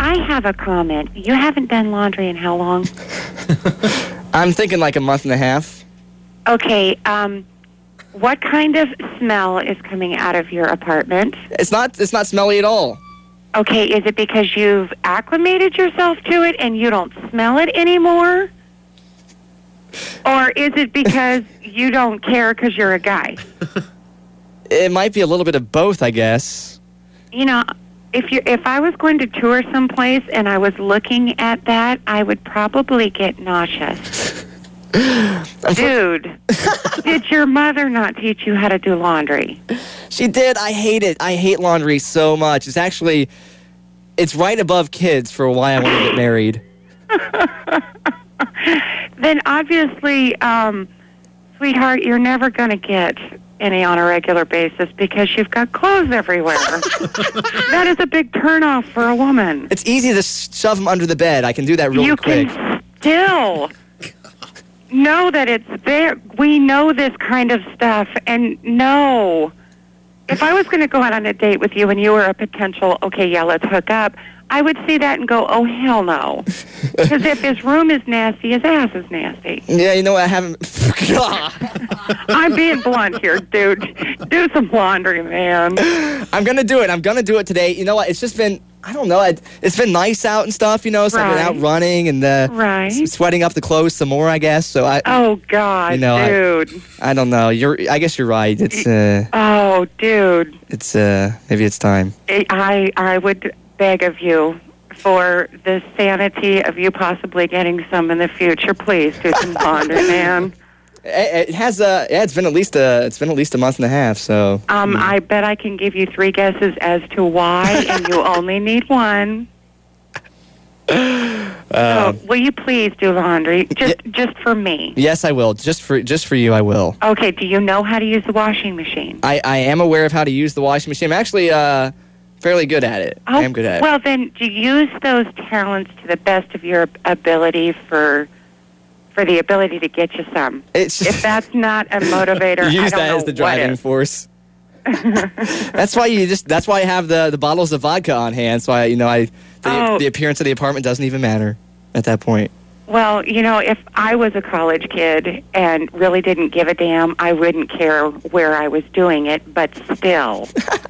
I have a comment. You haven't done laundry in how long? I'm thinking like a month and a half. Okay, what kind of smell is coming out of your apartment? It's not smelly at all. Okay, is it because you've acclimated yourself to it and you don't smell it anymore? Or is it because you don't care because you're a guy? It might be a little bit of both, I guess. You know, if I was going to tour someplace and I was looking at that, I would probably get nauseous. Dude, did your mother not teach you how to do laundry? She did. I hate it. I hate laundry so much. It's right above kids for why I want to get married. Then obviously, sweetheart, you're never going to get any on a regular basis because you've got clothes everywhere. That is a big turnoff for a woman. It's easy to shove them under the bed. I can do that really quick. You can still know that it's there. We know this kind of stuff, and no. If I was going to go out on a date with you and you were a potential, okay, yeah, let's hook up, I would see that and go, oh, hell no. Because if his room is nasty, his ass is nasty. Yeah, you know what? I haven't... I'm being blunt here, dude. Do some laundry, man. I'm going to do it. I'm going to do it today. You know what? It's just been... I don't know. It's been nice out and stuff, you know, so I've been out running and sweating up the clothes some more, I guess. So oh, God, dude. I don't know. I guess you're right. It's oh, dude. It's maybe it's time. I would beg of you for the sanity of you possibly getting some in the future. Please do some laundry, man. It has it's been at least a month and a half. So I bet I can give you 3 guesses as to why, and you only need one. So, will you please do laundry just for me? Yes, I will. Just for you, I will. Okay. Do you know how to use the washing machine? I am aware of how to use the washing machine. I'm actually fairly good at it. I am good at it. Well, then, do you use those talents to the best of your ability for the ability to get you some. If that's not a motivator, use I don't that know as the driving force. That's why I have the bottles of vodka on hand. So the appearance of the apartment doesn't even matter at that point. Well, you know, if I was a college kid and really didn't give a damn, I wouldn't care where I was doing it. But still,